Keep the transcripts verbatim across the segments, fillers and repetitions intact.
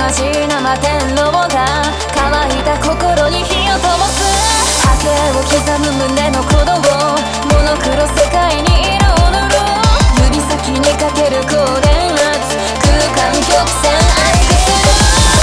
険しいな摩天楼が乾いた心に火を灯す。波形を刻む胸の鼓動、モノクロ世界に色を塗る。指先にかけるコーデン圧、空間曲線熱くする。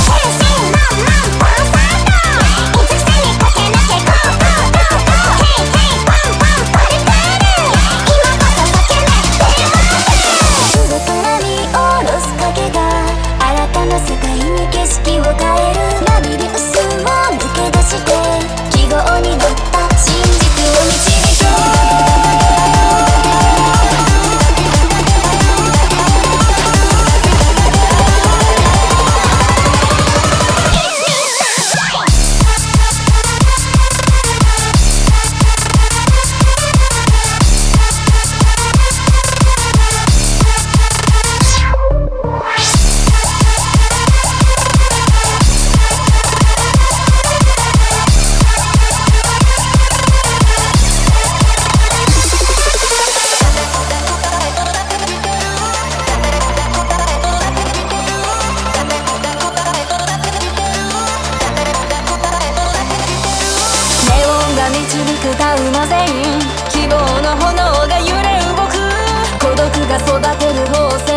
世界に景色を変えるラビリウスを抜け出して記号に乗った真実を導く。導くダウマ全員、希望の炎が揺れ動く。孤独が育てる宝石